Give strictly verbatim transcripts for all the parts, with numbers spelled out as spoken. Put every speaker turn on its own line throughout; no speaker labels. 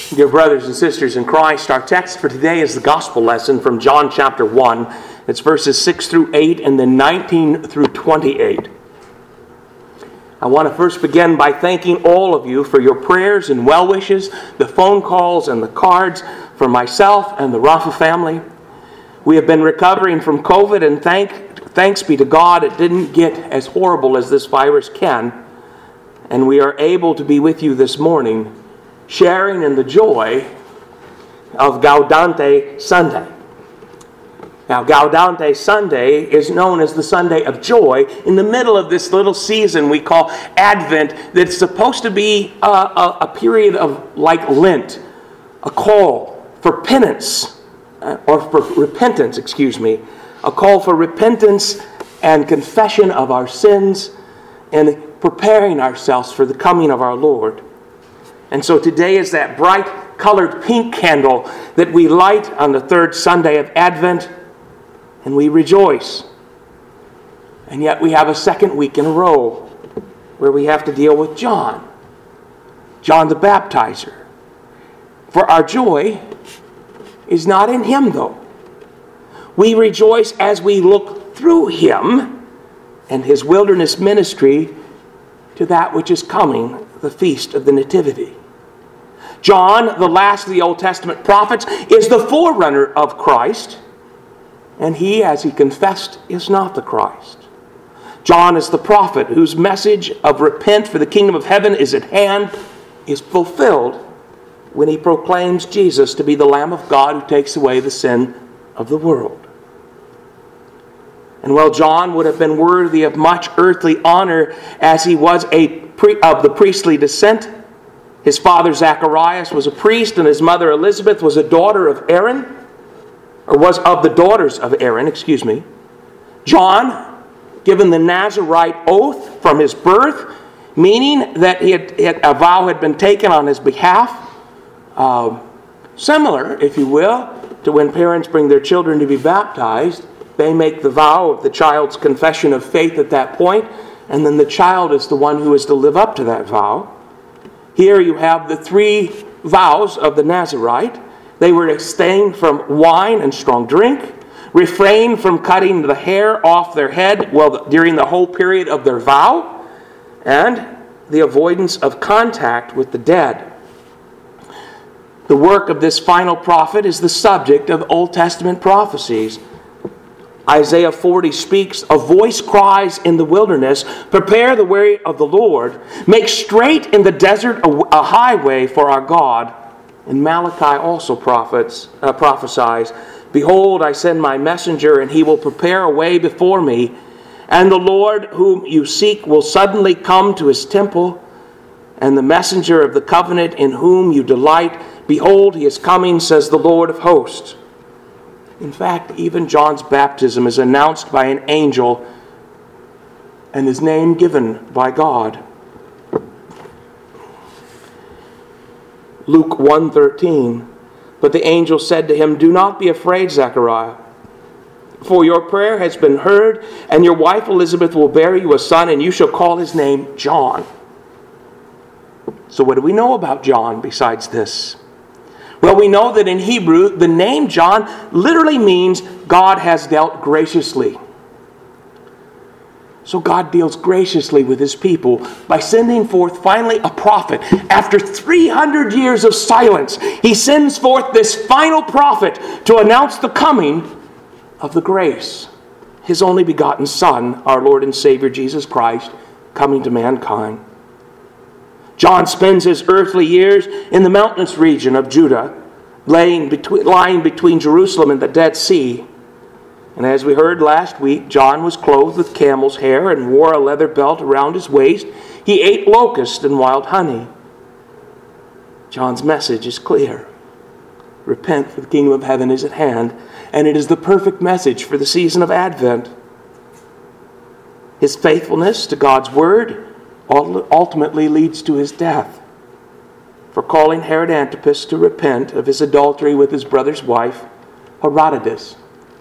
Dear brothers and sisters in Christ, our text for today is the gospel lesson from John chapter one. It's verses six through eight and then nineteen through twenty-eight. I want to first begin by thanking all of you for your prayers and well wishes, the phone calls and the cards for myself and the Rafa family. We have been recovering from COVID, and thank, thanks be to God it didn't get as horrible as this virus can. And we are able to be with you this morning, sharing in the joy of Gaudete Sunday. Now, Gaudete Sunday is known as the Sunday of Joy in the middle of this little season we call Advent, that's supposed to be a, a, a period of like Lent, a call for penance, uh, or for repentance, excuse me, a call for repentance and confession of our sins and preparing ourselves for the coming of our Lord. And so today is that bright colored pink candle that we light on the third Sunday of Advent, and we rejoice. And yet we have a second week in a row where we have to deal with John, John the Baptizer. For our joy is not in him, though. We rejoice as we look through him and his wilderness ministry to that which is coming, the Feast of the Nativity. John, the last of the Old Testament prophets, is the forerunner of Christ, and he, as he confessed, is not the Christ. John is the prophet whose message of repent, for the kingdom of heaven is at hand, is fulfilled when he proclaims Jesus to be the Lamb of God who takes away the sin of the world. And while John would have been worthy of much earthly honor as he was a pre- of the priestly descent, his father Zacharias was a priest and his mother Elizabeth was a daughter of Aaron, or was of the daughters of Aaron, excuse me. John, given the Nazirite oath from his birth, meaning that he had, a vow had been taken on his behalf, uh, similar, if you will, to when parents bring their children to be baptized. They make the vow of the child's confession of faith at that point, and then the child is the one who is to live up to that vow. Here you have the three vows of the Nazirite. They were to abstain from wine and strong drink, refrain from cutting the hair off their head well, during the whole period of their vow, and the avoidance of contact with the dead. The work of this final prophet is the subject of Old Testament prophecies. Isaiah forty speaks, "A voice cries in the wilderness, prepare the way of the Lord, make straight in the desert a highway for our God." And Malachi also prophets, uh, prophesies, "Behold, I send my messenger, and he will prepare a way before me. And the Lord whom you seek will suddenly come to his temple. And the messenger of the covenant in whom you delight, behold, he is coming, says the Lord of hosts." In fact, even John's baptism is announced by an angel and his name given by God. Luke one thirteen, "But the angel said to him, 'Do not be afraid, Zechariah, for your prayer has been heard, and your wife Elizabeth will bear you a son, and you shall call his name John.'" So what do we know about John besides this? Well, we know that in Hebrew, the name John literally means God has dealt graciously. So God deals graciously with his people by sending forth finally a prophet. After three hundred years of silence, he sends forth this final prophet to announce the coming of the grace, his only begotten Son, our Lord and Savior Jesus Christ, coming to mankind. John spends his earthly years in the mountainous region of Judah, laying between, lying between Jerusalem and the Dead Sea. And as we heard last week, John was clothed with camel's hair and wore a leather belt around his waist. He ate locusts and wild honey. John's message is clear. Repent, for the kingdom of heaven is at hand. And it is the perfect message for the season of Advent. His faithfulness to God's word ultimately leads to his death for calling Herod Antipas to repent of his adultery with his brother's wife, Herodias.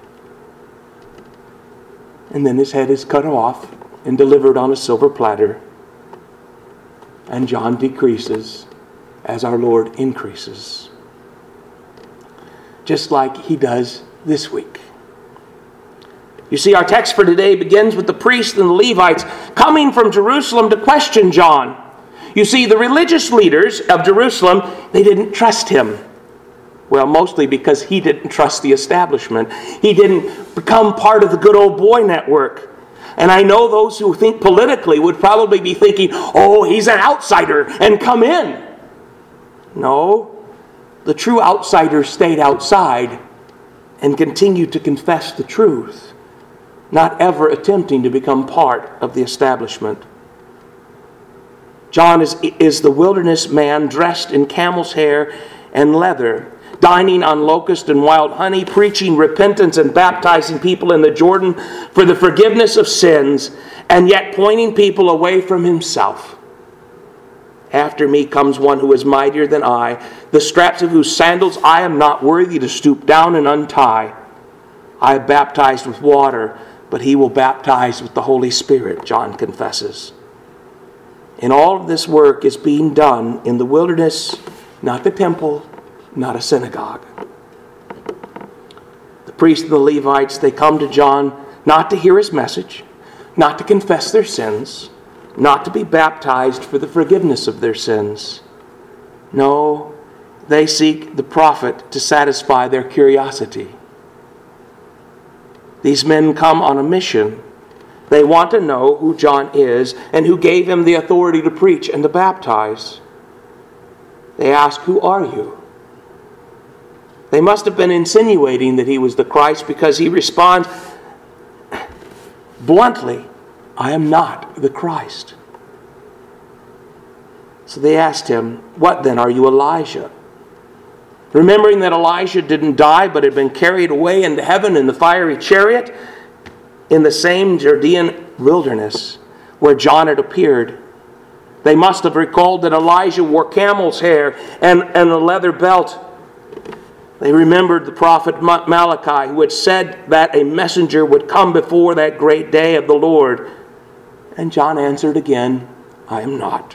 And then his head is cut off and delivered on a silver platter. And John decreases, as our Lord increases. Just like he does this week. You see, our text for today begins with the priests and the Levites coming from Jerusalem to question John. You see, the religious leaders of Jerusalem, they didn't trust him. Well, mostly because he didn't trust the establishment. He didn't become part of the good old boy network. And I know those who think politically would probably be thinking, oh, he's an outsider and come in. No, the true outsider stayed outside and continued to confess the truth, not ever attempting to become part of the establishment. John is, is the wilderness man dressed in camel's hair and leather, dining on locust and wild honey, preaching repentance and baptizing people in the Jordan for the forgiveness of sins, and yet pointing people away from himself. After me comes one who is mightier than I, the straps of whose sandals I am not worthy to stoop down and untie. I have baptized with water, but he will baptize with the Holy Spirit, John confesses. And all of this work is being done in the wilderness, not the temple, not a synagogue. The priests and the Levites, they come to John not to hear his message, not to confess their sins, not to be baptized for the forgiveness of their sins. No, they seek the prophet to satisfy their curiosity. These men come on a mission. They want to know who John is and who gave him the authority to preach and to baptize. They ask, "Who are you?" They must have been insinuating that he was the Christ, because he responds bluntly, "I am not the Christ." So they asked him, "What then? Are you Elijah?" Remembering that Elijah didn't die but had been carried away into heaven in the fiery chariot in the same Judean wilderness where John had appeared. They must have recalled that Elijah wore camel's hair and, and a leather belt. They remembered the prophet Malachi, who had said that a messenger would come before that great day of the Lord. And John answered again, "I am not."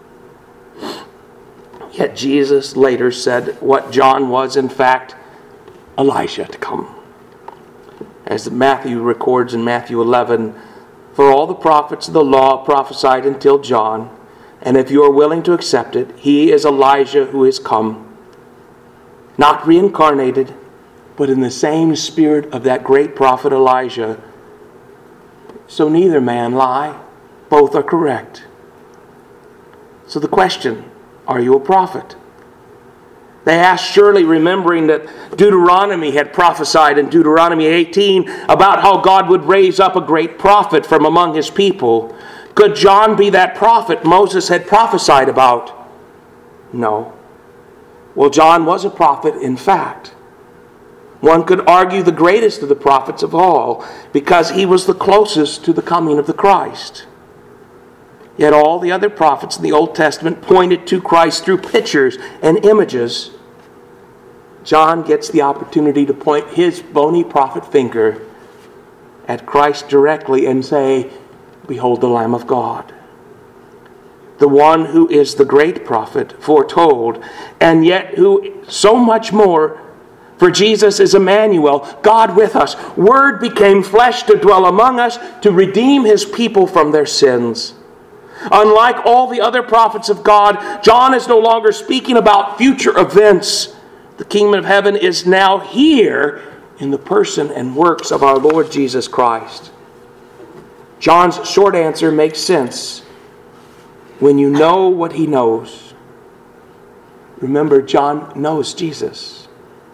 Yet Jesus later said what John was, in fact, Elijah to come. As Matthew records in Matthew eleven, "For all the prophets of the law prophesied until John, and if you are willing to accept it, he is Elijah who is come. Not reincarnated, but in the same spirit of that great prophet Elijah. So neither man lie, both are correct." So the question, are you a prophet? They asked, surely remembering that Deuteronomy had prophesied in Deuteronomy eighteen about how God would raise up a great prophet from among his people. Could John be that prophet Moses had prophesied about? No. Well, John was a prophet, in fact. One could argue the greatest of the prophets of all, because he was the closest to the coming of the Christ. Yet all the other prophets in the Old Testament pointed to Christ through pictures and images. John gets the opportunity to point his bony prophet finger at Christ directly and say, "Behold the Lamb of God." The one who is the great prophet foretold, and yet who so much more. For Jesus is Emmanuel, God with us. Word became flesh to dwell among us, to redeem his people from their sins. Unlike all the other prophets of God, John is no longer speaking about future events. The kingdom of heaven is now here in the person and works of our Lord Jesus Christ. John's short answer makes sense when you know what he knows. Remember, John knows Jesus.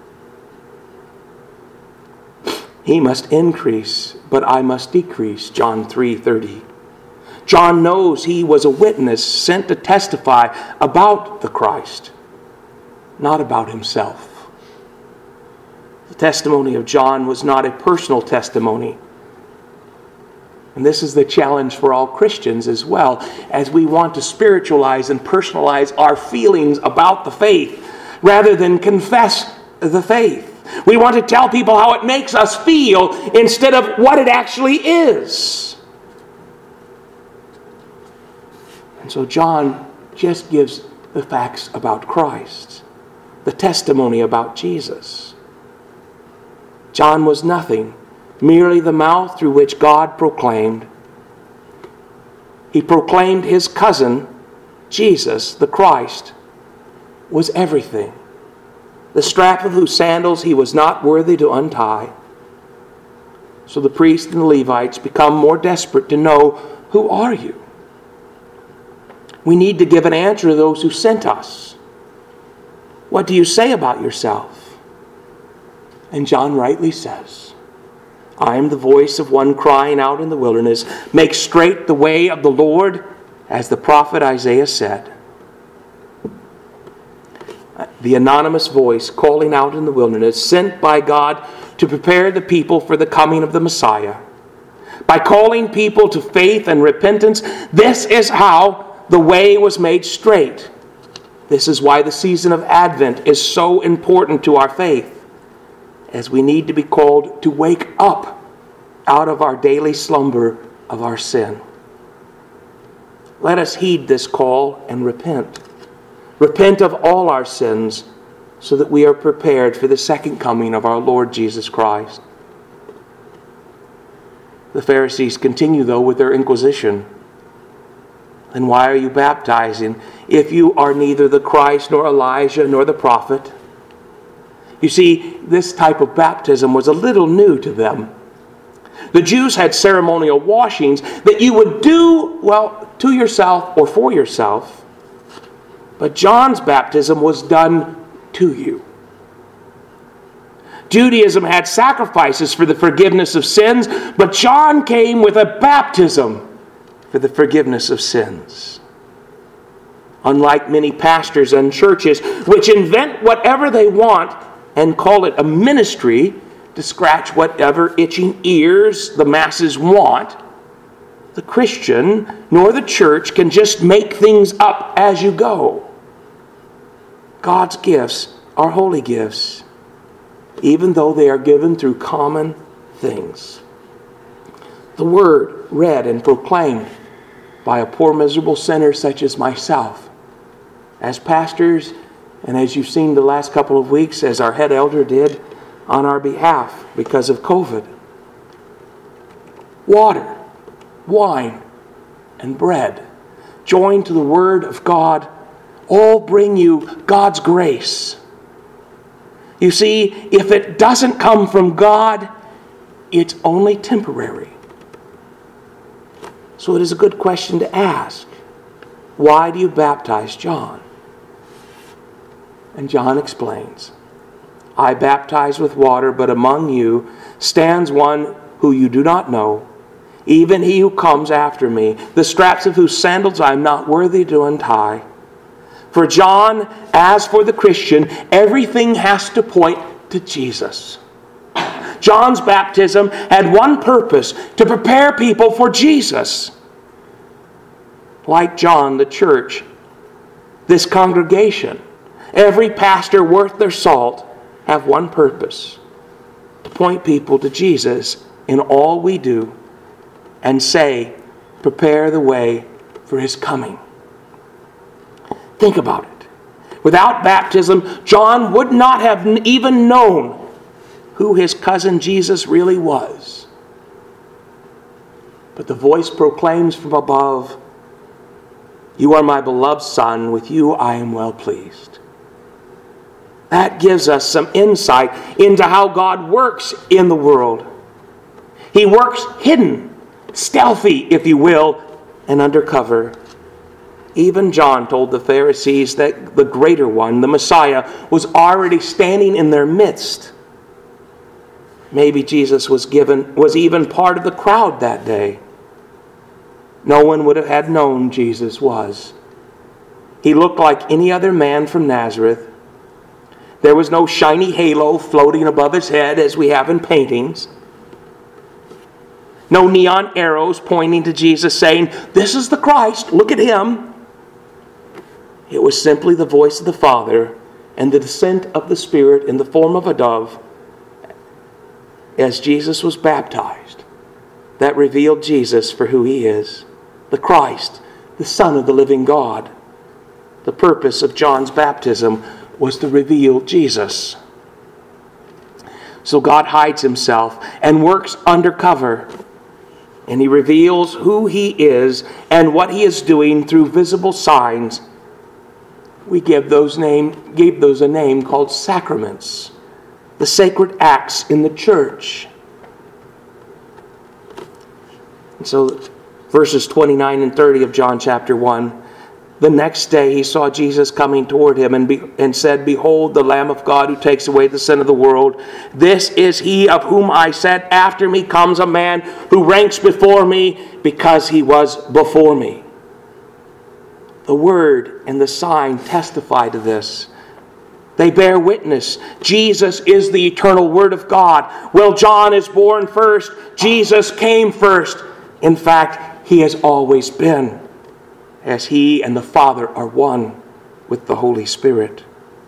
He must increase, but I must decrease, John three thirty. John knows he was a witness sent to testify about the Christ, not about himself. The testimony of John was not a personal testimony. And this is the challenge for all Christians as well, as we want to spiritualize and personalize our feelings about the faith rather than confess the faith. We want to tell people how it makes us feel instead of what it actually is. And so John just gives the facts about Christ, the testimony about Jesus. John was nothing, merely the mouth through which God proclaimed. He proclaimed his cousin, Jesus, the Christ, was everything. The strap of whose sandals he was not worthy to untie. So the priests and the Levites become more desperate to know, who are you? We need to give an answer to those who sent us. What do you say about yourself? And John rightly says, I am the voice of one crying out in the wilderness, make straight the way of the Lord, as the prophet Isaiah said. The anonymous voice calling out in the wilderness, sent by God to prepare the people for the coming of the Messiah. By calling people to faith and repentance, this is how the way was made straight. This is why the season of Advent is so important to our faith, as we need to be called to wake up out of our daily slumber of our sin. Let us heed this call and repent. Repent of all our sins so that we are prepared for the second coming of our Lord Jesus Christ. The Pharisees continue, though, with their inquisition. Then why are you baptizing if you are neither the Christ nor Elijah nor the prophet? You see, this type of baptism was a little new to them. The Jews had ceremonial washings that you would do, well, to yourself or for yourself. But John's baptism was done to you. Judaism had sacrifices for the forgiveness of sins, but John came with a baptism for the forgiveness of sins. Unlike many pastors and churches, which invent whatever they want and call it a ministry to scratch whatever itching ears the masses want, the Christian nor the church can just make things up as you go. God's gifts are holy gifts, even though they are given through common things. The word read and proclaimed by a poor miserable sinner such as myself, as pastors, and as you've seen the last couple of weeks, as our head elder did on our behalf because of COVID. Water, wine, and bread, joined to the Word of God, all bring you God's grace. You see, if it doesn't come from God, it's only temporary. So it is a good question to ask. Why do you baptize John? And John explains, I baptize with water, but among you stands one who you do not know, even he who comes after me, the straps of whose sandals I am not worthy to untie. For John, as for the Christian, everything has to point to Jesus. John's baptism had one purpose, to prepare people for Jesus. Like John, the church, this congregation, every pastor worth their salt, have one purpose, to point people to Jesus in all we do and say, prepare the way for his coming. Think about it. Without baptism, John would not have even known who his cousin Jesus really was. But the voice proclaims from above, you are my beloved Son, with you I am well pleased. That gives us some insight into how God works in the world. He works hidden, stealthy, if you will, and undercover. Even John told the Pharisees that the greater one, the Messiah, was already standing in their midst. Maybe Jesus was given was even part of the crowd that day. No one would have had known Jesus was. He looked like any other man from Nazareth. There was no shiny halo floating above his head as we have in paintings. No neon arrows pointing to Jesus saying, this is the Christ, look at him. It was simply the voice of the Father and the descent of the Spirit in the form of a dove as Jesus was baptized that revealed Jesus for who he is, the Christ, the Son of the living God. The purpose of John's baptism was to reveal Jesus. So God hides himself and works undercover. And he reveals who he is and what he is doing through visible signs. We give those name, gave those a name called sacraments, the sacred acts in the church. And so verses twenty-nine and thirty of John chapter one, the next day he saw Jesus coming toward him and, be, and said, "Behold, the Lamb of God who takes away the sin of the world. This is he of whom I said, after me comes a man who ranks before me because he was before me." The word and the sign testify to this. They bear witness. Jesus is the eternal Word of God. Well, John is born first. Jesus came first. In fact, he has always been, as he and the Father are one with the Holy Spirit.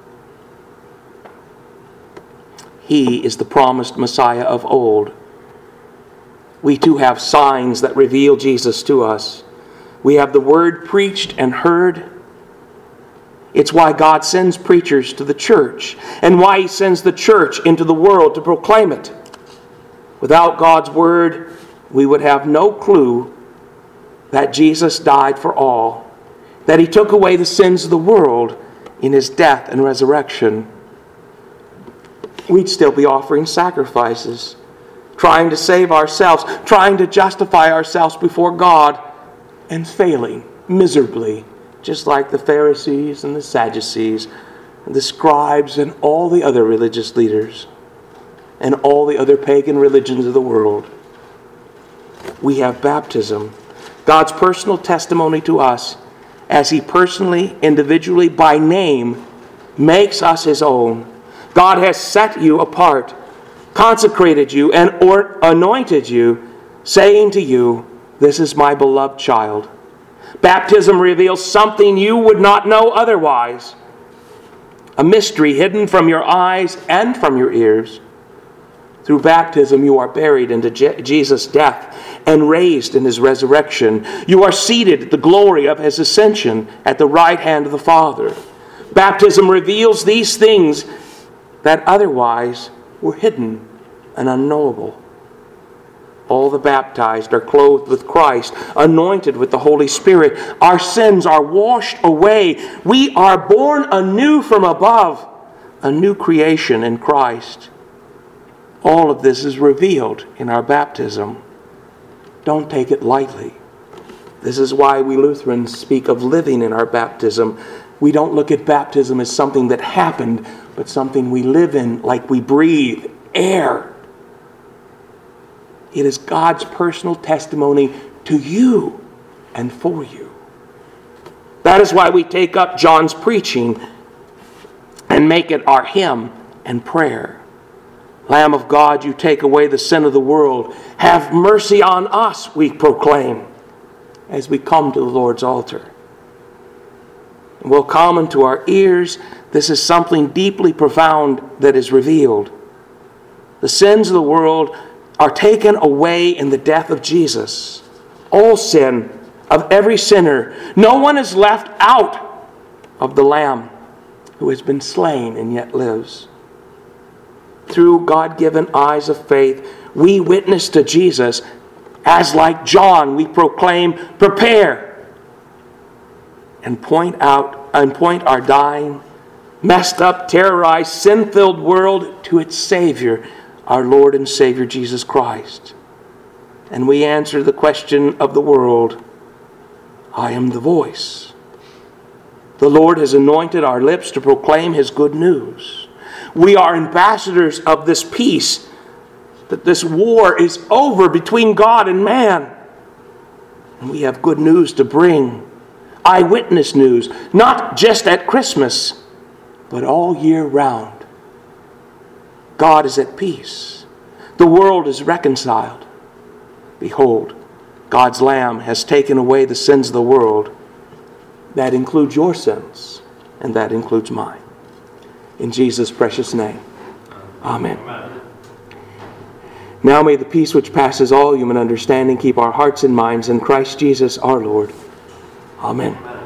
He is the promised Messiah of old. We too have signs that reveal Jesus to us. We have the Word preached and heard. It's why God sends preachers to the church and why he sends the church into the world to proclaim it. Without God's Word, we would have no clue that Jesus died for all, that he took away the sins of the world in his death and resurrection. We'd still be offering sacrifices, trying to save ourselves, trying to justify ourselves before God, and failing miserably, just like the Pharisees and the Sadducees, and the scribes and all the other religious leaders, and all the other pagan religions of the world. We have baptism, God's personal testimony to us, as he personally, individually, by name, makes us his own. God has set you apart, consecrated you, and or anointed you, saying to you, "This is my beloved child." Baptism reveals something you would not know otherwise, a mystery hidden from your eyes and from your ears. Through baptism, you are buried into Je- Jesus' death and raised in his resurrection. You are seated at the glory of his ascension at the right hand of the Father. Baptism reveals these things that otherwise were hidden and unknowable. All the baptized are clothed with Christ, anointed with the Holy Spirit. Our sins are washed away. We are born anew from above, a new creation in Christ. All of this is revealed in our baptism. Don't take it lightly. This is why we Lutherans speak of living in our baptism. We don't look at baptism as something that happened, but something we live in, like we breathe air. It is God's personal testimony to you and for you. That is why we take up John's preaching and make it our hymn and prayer. Lamb of God, you take away the sin of the world. Have mercy on us, we proclaim, as we come to the Lord's altar. And will come into our ears, this is something deeply profound that is revealed. The sins of the world are taken away in the death of Jesus. All sin of every sinner. No one is left out of the Lamb who has been slain and yet lives. Through God-given eyes of faith, we witness to Jesus as, like John, we proclaim, "Prepare," and point out and point our dying, messed up, terrorized, sin-filled world to its Savior, our Lord and Savior Jesus Christ. And we answer the question of the world, "I am the voice." The Lord has anointed our lips to proclaim his good news. We are ambassadors of this peace, that this war is over between God and man. And we have good news to bring. Eyewitness news, not just at Christmas, but all year round. God is at peace. The world is reconciled. Behold, God's Lamb has taken away the sins of the world. That includes your sins, and that includes mine. In Jesus' precious name, amen. Amen. Now may the peace which passes all human understanding keep our hearts and minds in Christ Jesus our Lord. Amen. Amen.